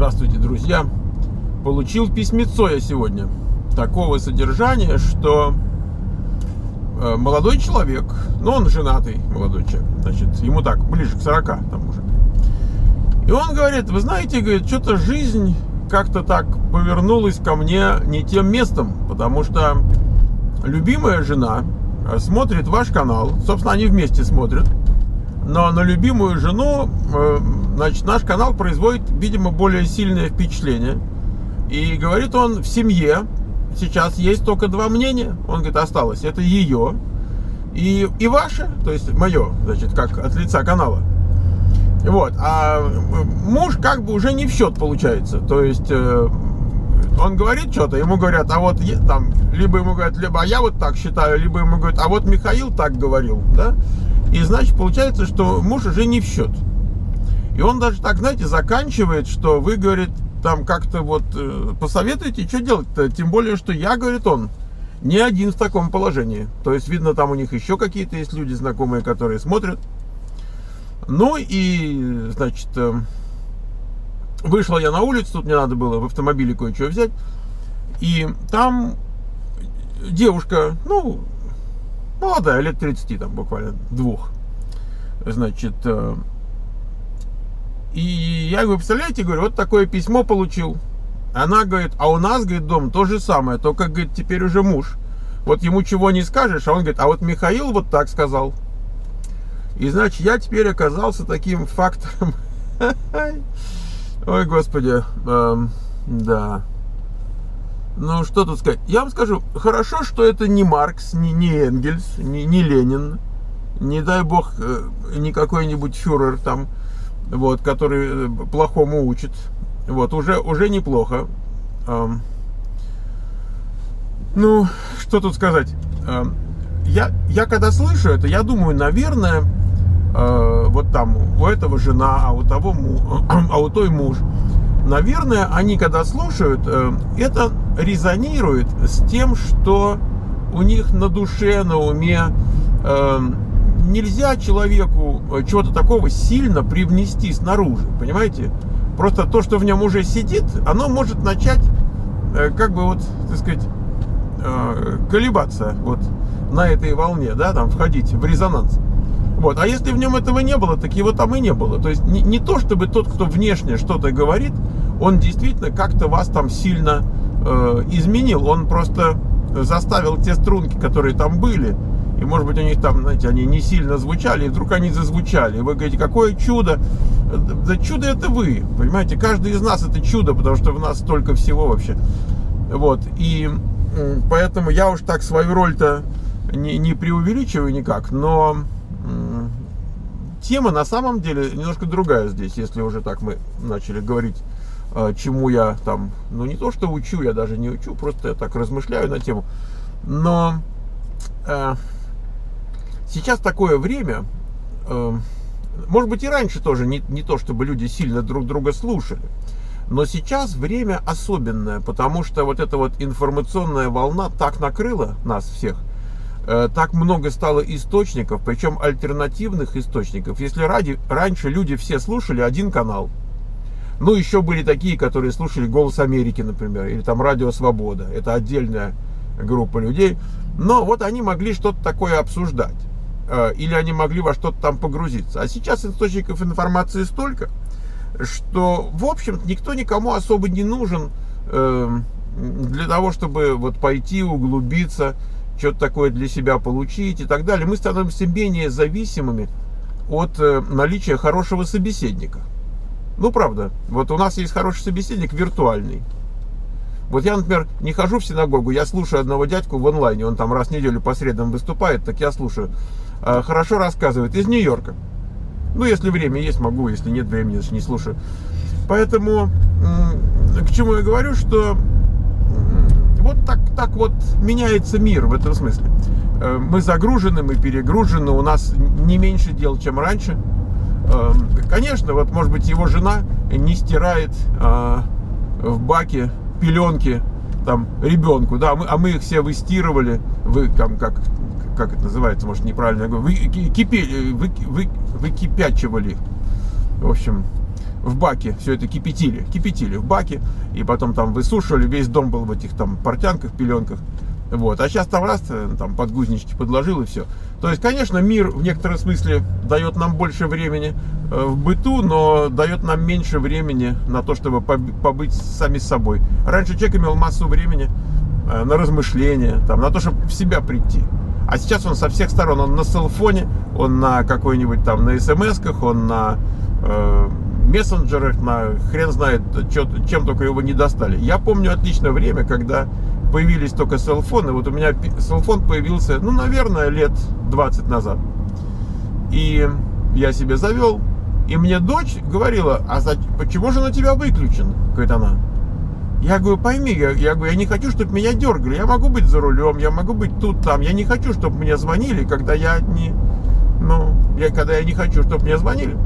Здравствуйте, друзья! Получил письмецо я сегодня такого содержания, что молодой человек, он женатый молодой человек, значит, ему так, ближе к 40 там уже. И он говорит: вы знаете, говорит, что-то жизнь как-то так повернулась ко мне не тем местом, потому что любимая жена смотрит ваш канал, собственно, они вместе смотрят, но на любимую жену, значит, наш канал производит, видимо, более сильное впечатление. И говорит он, в семье сейчас есть только два мнения. Он говорит, осталось, это ее и ваше, то есть мое, значит, как от лица канала. Вот, а муж как бы уже не в счет получается. То есть он говорит что-то, ему говорят, а вот там, либо ему говорят, либо а я вот так считаю, либо ему говорят, а вот Михаил так говорил, да? И значит, получается, что муж уже не в счет. И он даже так, знаете, заканчивает, что вы, говорит, там как-то вот посоветуйте, что делать-то. Тем более, что я, говорит он, не один в таком положении. То есть, видно, там у них еще какие-то есть люди знакомые, которые смотрят. Ну и, значит, вышла я на улицу, тут мне надо было в автомобиле кое-что взять. И там девушка, молодая, лет 30, там буквально двух. Значит, и я говорю, представляете, говорю, вот такое письмо получил. Она говорит, а у нас, говорит, дом то же самое, только, говорит, теперь уже муж. Вот ему чего не скажешь, а он говорит, а вот Михаил вот так сказал. И, значит, я теперь оказался таким фактором. Ой, господи, да. Ну, что тут сказать? Я вам скажу, хорошо, что это не Маркс, не Энгельс, не Ленин, не дай бог, не какой-нибудь фюрер там, вот, который плохому учит. Вот, уже неплохо. Ну, что тут сказать? Я когда слышу это, я думаю, наверное, вот там у этого жена, а у той муж. Наверное, они когда слушают, это резонирует с тем, что у них на душе, на уме. Нельзя человеку чего-то такого сильно привнести снаружи, понимаете? Просто то, что в нем уже сидит, оно может начать, как бы вот, так сказать, колебаться вот на этой волне, да, там входить в резонанс. Вот. А если в нем этого не было, так его там и не было. То есть не то, чтобы тот, кто внешне что-то говорит, он действительно как-то вас там сильно изменил. Он просто заставил те струнки, которые там были, и, может быть, у них там, знаете, они не сильно звучали, и вдруг они зазвучали. И вы говорите, какое чудо. Да чудо это вы, понимаете? Каждый из нас это чудо, потому что в нас столько всего вообще. Вот. И поэтому я уж так свою роль-то не преувеличиваю никак, но тема на самом деле немножко другая здесь, если уже так мы начали говорить, чему я там, не то что учу, я даже не учу, просто я так размышляю на тему. Но сейчас такое время, может быть и раньше тоже, не то чтобы люди сильно друг друга слушали, но сейчас время особенное, потому что вот эта вот информационная волна так накрыла нас всех, так много стало источников, причем альтернативных источников. Если раньше люди все слушали один канал, еще были такие, которые слушали «Голос Америки», например, или там «Радио Свобода», это отдельная группа людей, но вот они могли что-то такое обсуждать, или они могли во что-то там погрузиться. А сейчас источников информации столько, что, в общем-то, никто никому особо не нужен для того, чтобы вот пойти, углубиться, что-то такое для себя получить и так далее. Мы становимся менее зависимыми от наличия хорошего собеседника. Правда. Вот у нас есть хороший собеседник виртуальный. Вот я, например, не хожу в синагогу, я слушаю одного дядьку в онлайне, он там раз в неделю по средам выступает, так я слушаю. Хорошо рассказывает, из Нью-Йорка. Если время есть, могу, если нет времени, значит, не слушаю. Поэтому, к чему я говорю, что вот так вот меняется мир в этом смысле. Мы загружены, мы перегружены, у нас не меньше дел, чем раньше. Конечно, вот, может быть, его жена не стирает в баке пеленки там ребенку, да, а мы их все выстирывали, как это называется, может, неправильно я говорю, выкипячивали. В общем, в баке все это кипятили в баке, и потом там высушивали, весь дом был в этих там портянках, пеленках. Вот. А сейчас там раз, там подгузнички подложил и все. То есть, конечно, мир в некотором смысле дает нам больше времени в быту, но дает нам меньше времени на то, чтобы побыть сами с собой. Раньше человек имел массу времени на размышления, там, на то, чтобы в себя прийти. А сейчас он со всех сторон, он на селфоне, он на какой-нибудь там, на смс-ках, он на мессенджерах, на хрен знает, чем только его не достали. Я помню отличное время, когда появились только селфоны. Вот у меня селфон появился, ну, наверное, лет 20 назад. И я себе завел, и мне дочь говорила: а почему же он у тебя выключен? Говорит она. Я говорю: пойми, я говорю, я не хочу, чтобы меня дергали. Я могу быть за рулем, я могу быть тут, там. Я не хочу, чтобы мне звонили, когда я не хочу, чтобы мне звонили.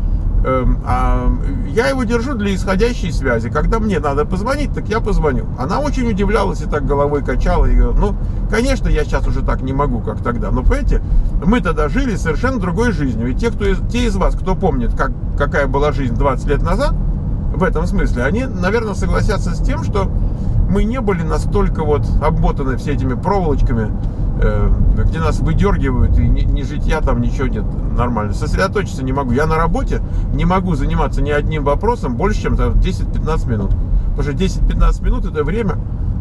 Я его держу для исходящей связи. Когда мне надо позвонить, так я позвоню. Она очень удивлялась и так головой качала. И говорила: ну, конечно, я сейчас уже так не могу, как тогда. Но, понимаете, мы тогда жили совершенно другой жизнью. И те из вас, кто помнит, какая была жизнь 20 лет назад, в этом смысле, они, наверное, согласятся с тем, что мы не были настолько вот обмотаны все этими проволочками, где нас выдергивают, и ни житья там, ничего нет, нормально. Сосредоточиться не могу. Я на работе не могу заниматься ни одним вопросом больше, чем 10-15 минут. Потому что 10-15 минут — это время,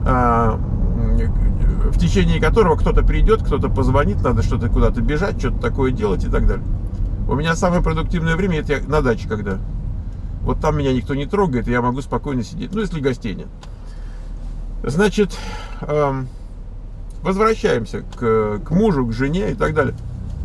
в течение которого кто-то придет, кто-то позвонит, надо что-то куда-то бежать, что-то такое делать и так далее. У меня самое продуктивное время — это на даче, когда вот там меня никто не трогает, и я могу спокойно сидеть. Ну, если гостей нет. Значит, возвращаемся к мужу, к жене и так далее.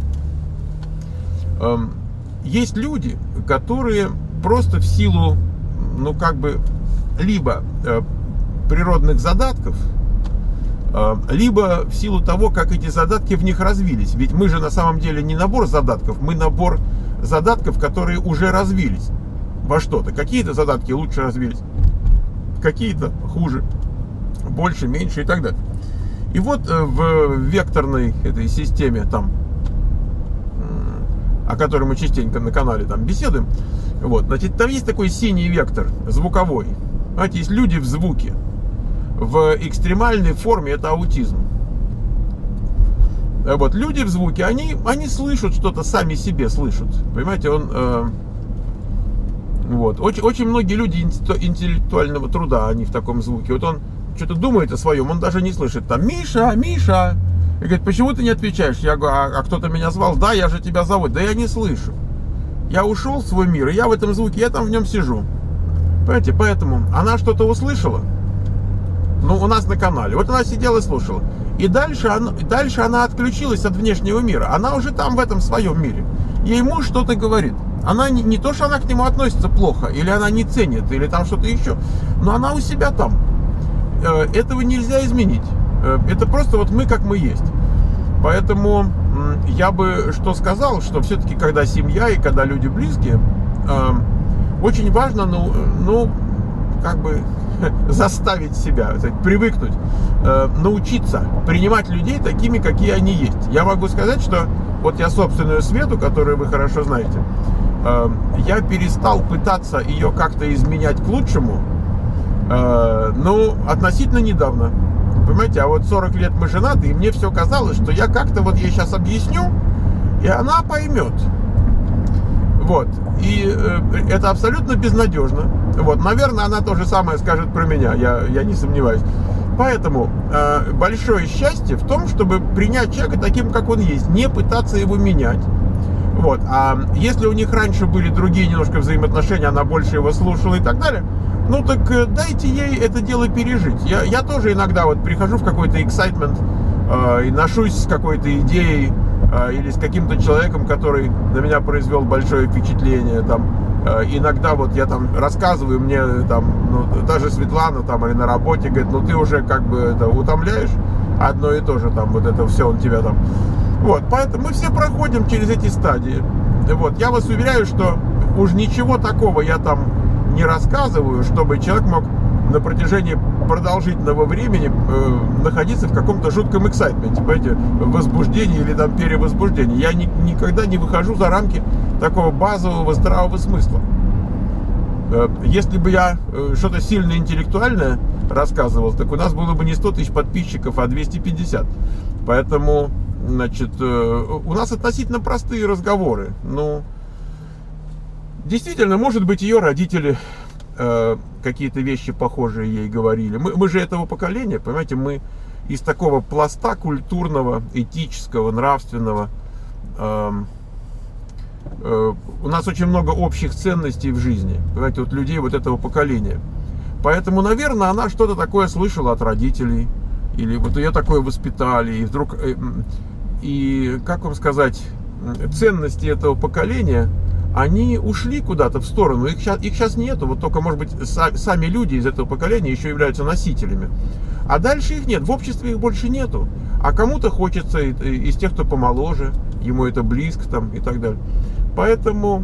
Есть люди, которые просто в силу, ну, как бы, либо природных задатков, либо в силу того, как эти задатки в них развились. Ведь мы же на самом деле не набор задатков, мы набор задатков, которые уже развились во что-то. Какие-то задатки лучше развились, какие-то хуже, больше, меньше и так далее. И вот в векторной этой системе, там, о которой мы частенько на канале там беседуем, вот, значит, там есть такой синий вектор, звуковой. Знаете, есть люди в звуке. В экстремальной форме это аутизм. Вот, люди в звуке, они слышат что-то, сами себе слышат. Понимаете, вот, очень многие люди интеллектуального труда, они в таком звуке. Вот он что-то думает о своем, он даже не слышит. Там: Миша, Миша. И говорит: почему ты не отвечаешь? Я говорю: а кто-то меня звал? Да, я же тебя зову. Да я не слышу. Я ушел в свой мир, и я в этом звуке, я там в нем сижу. Понимаете, поэтому она что-то услышала. Ну, у нас на канале. Вот она сидела и слушала. И дальше она отключилась от внешнего мира. Она уже там, в этом своем мире. Ей муж что-то говорит. Она не то, что она к нему относится плохо, или она не ценит, или там что-то еще. Но она у себя там. Этого нельзя изменить. Это просто вот мы, как мы есть. Поэтому я бы что сказал, что все-таки, когда семья и когда люди близкие, очень важно, ну, как бы заставить себя, привыкнуть, научиться принимать людей такими, какие они есть. Я могу сказать, что вот я собственную Свету, которую вы хорошо знаете, я перестал пытаться ее как-то изменять к лучшему, ну, относительно недавно. Понимаете, а вот 40 лет мы женаты, и мне все казалось, что я как-то вот ей сейчас объясню, и она поймет. Вот. И это абсолютно безнадежно. Вот. Наверное, она то же самое скажет про меня, я не сомневаюсь. Поэтому большое счастье в том, чтобы принять человека таким, как он есть, не пытаться его менять. Вот. А если у них раньше были другие немножко взаимоотношения, она больше его слушала и так далее, ну так дайте ей это дело пережить. Я тоже иногда вот прихожу в какой-то excitement и ношусь с какой-то идеей или с каким-то человеком, который на меня произвел большое впечатление. Там, иногда вот я там рассказываю, мне там, ну, даже Светлана там или на работе говорит: ну ты уже как бы это утомляешь одно и то же, там вот это все, он тебя там. Вот, поэтому мы все проходим через эти стадии. Вот, я вас уверяю, что уж ничего такого я там не рассказываю, чтобы человек мог на протяжении продолжительного времени находиться в каком-то жутком эксайтменте, понимаете, возбуждении или там перевозбуждении. Я никогда не выхожу за рамки такого базового здравого смысла. Если бы я что-то сильно интеллектуальное рассказывал, так у нас было бы не 100 тысяч подписчиков, а 250. Поэтому, значит, у нас относительно простые разговоры. Ну, действительно, может быть, ее родители какие-то вещи похожие ей говорили. Мы же этого поколения, понимаете, мы из такого пласта культурного, этического, нравственного. У нас очень много общих ценностей в жизни, понимаете, вот людей вот этого поколения. Поэтому, наверное, она что-то такое слышала от родителей, или вот ее такое воспитали, и вдруг, и как вам сказать, ценности этого поколения, они ушли куда-то в сторону, их сейчас нету, вот только, может быть, сами люди из этого поколения еще являются носителями. А дальше их нет, в обществе их больше нету. А кому-то хочется из тех, кто помоложе, ему это близко там и так далее. Поэтому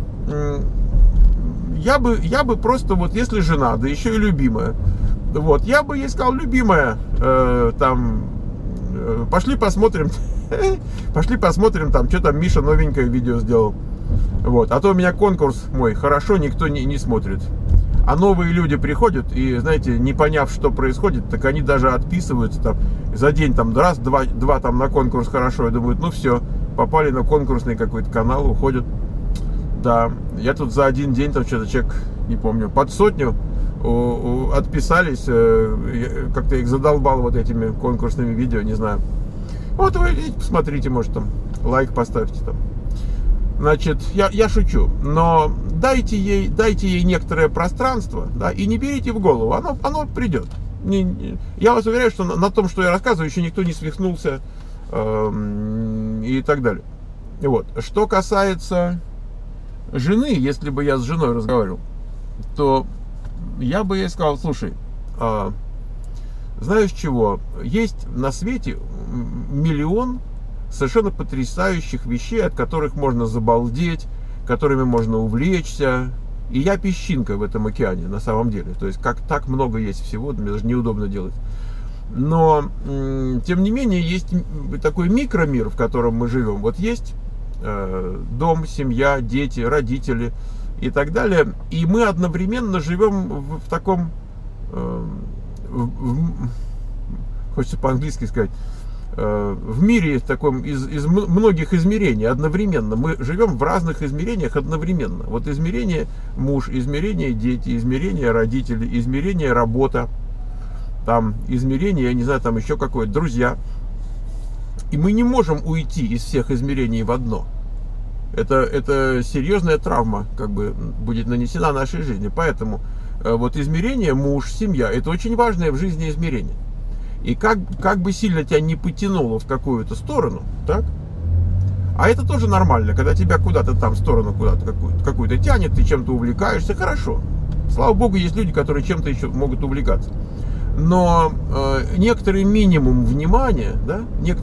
я бы просто, вот если жена, да еще и любимая, вот, я бы ей сказал: любимая, пошли посмотрим, там, что там Миша новенькое видео сделал. Вот, а то у меня конкурс мой хорошо никто не смотрит. А новые люди приходят и, знаете, не поняв, что происходит, так они даже отписываются там за день, там, раз, два там на конкурс хорошо, и думают: ну все, попали на конкурсный какой-то канал, уходят. Да, я тут за один день, там что-то человек, не помню, под 100 отписались, как-то их задолбал вот этими конкурсными видео, не знаю. Вот вы идите, посмотрите, может, там, лайк поставьте там. Значит, я шучу, но дайте ей некоторое пространство, да, и не берите в голову, оно придет. Я вас уверяю, что на том, что я рассказываю, еще никто не свихнулся и так далее. Вот. Что касается жены, если бы я с женой разговаривал, то я бы ей сказал: слушай, знаешь чего, есть на свете миллион совершенно потрясающих вещей, от которых можно забалдеть, которыми можно увлечься. И я песчинка в этом океане, на самом деле. То есть, как так много есть всего, мне даже неудобно делать. Но, тем не менее, есть такой микромир, в котором мы живем. Вот есть дом, семья, дети, родители и так далее. И мы одновременно живем в таком, хочется по-английски сказать, в мире таком из многих измерений одновременно. Мы живем в разных измерениях одновременно. Вот измерение муж, измерение дети, измерение родители, измерение работа, там измерение, я не знаю, там еще какое-то, друзья. И мы не можем уйти из всех измерений в одно. Это серьезная травма, как бы, будет нанесена нашей жизни. Поэтому вот измерение муж, семья — это очень важное в жизни измерение. И как бы сильно тебя не потянуло в какую-то сторону, так? А это тоже нормально, когда тебя куда-то там в сторону, куда-то какую-то тянет, ты чем-то увлекаешься, хорошо. Слава богу, есть люди, которые чем-то еще могут увлекаться. Но некоторый минимум внимания, да,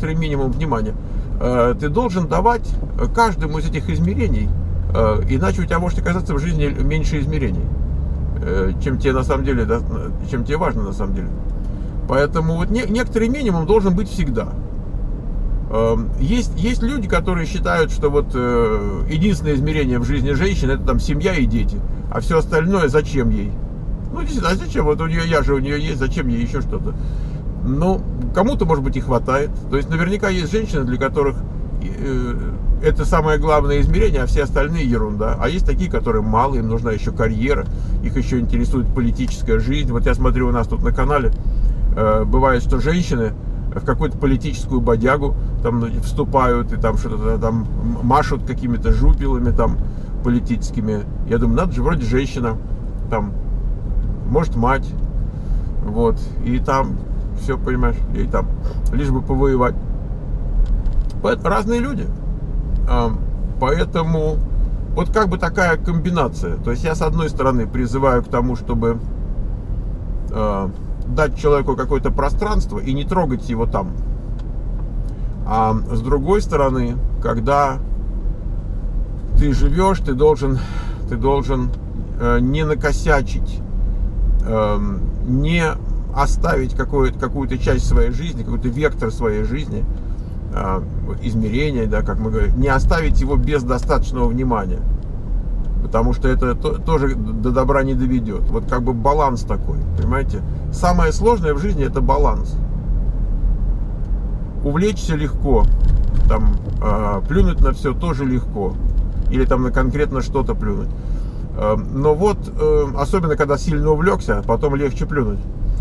ты должен давать каждому из этих измерений, иначе у тебя может оказаться в жизни меньше измерений, чем тебе на самом деле, да, чем тебе важно на самом деле. Поэтому вот некоторый минимум должен быть всегда. Есть люди, которые считают, что вот единственное измерение в жизни женщины — это там семья и дети, а все остальное зачем ей? Ну, действительно, а зачем? Вот у нее есть, зачем ей еще что-то? Ну, кому-то, может быть, и хватает. То есть наверняка есть женщины, для которых это самое главное измерение, а все остальные ерунда. А есть такие, которым мало, им нужна еще карьера, их еще интересует политическая жизнь. Вот я смотрю, у нас тут на канале бывает, что женщины в какую-то политическую бодягу там вступают и там что-то там машут какими-то жупелами там политическими. Я думаю, надо же, вроде женщина, там, может, мать, вот, и там все, понимаешь, и там лишь бы повоевать. Разные люди. Поэтому вот как бы такая комбинация. То есть я, с одной стороны, призываю к тому, чтобы дать человеку какое-то пространство и не трогать его там. А с другой стороны, когда ты живешь, ты должен не накосячить, не оставить какую-то часть своей жизни, какой-то вектор своей жизни, измерения, да, как мы говорим, не оставить его без достаточного внимания. потому что это тоже до добра не доведет. Вот как бы баланс такой, понимаете? Самое сложное в жизни — это баланс. Увлечься легко, там, плюнуть на все тоже легко, или там на конкретно что-то плюнуть. Но вот, особенно когда сильно увлекся, потом легче плюнуть,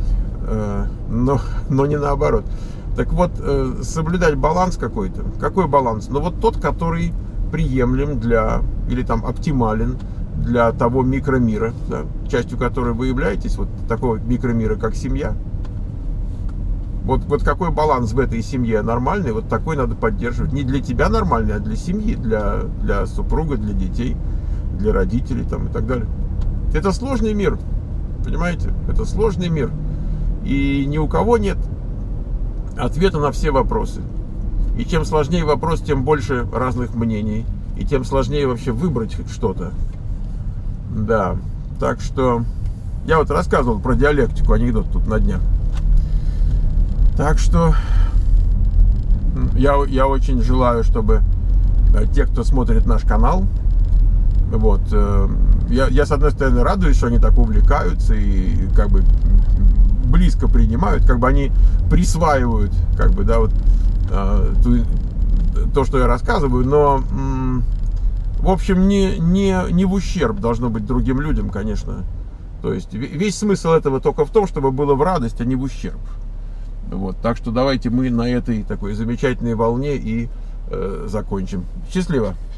но не наоборот. Так вот, соблюдать баланс какой-то. Какой баланс? Ну вот тот, который приемлем для, или там оптимален для того микромира, да, частью которой вы являетесь, вот такого микромира, как семья. Вот какой баланс в этой семье нормальный, вот такой надо поддерживать. Не для тебя нормальный, а для семьи, для супруга, для детей, для родителей там, и так далее. Это сложный мир, понимаете? Это сложный мир. И ни у кого нет ответа на все вопросы. И чем сложнее вопрос, тем больше разных мнений. И тем сложнее вообще выбрать что-то. Да, так что я вот рассказывал про диалектику, анекдот тут на днях. Так что я очень желаю, чтобы те, кто смотрит наш канал, вот, я с одной стороны радуюсь, что они так увлекаются и как бы близко принимают, как бы они присваивают, как бы, да, вот то, что я рассказываю, но в общем не в ущерб должно быть другим людям, конечно. То есть весь смысл этого только в том, чтобы было в радость, а не в ущерб. Вот, так что давайте мы на этой такой замечательной волне и закончим. Счастливо!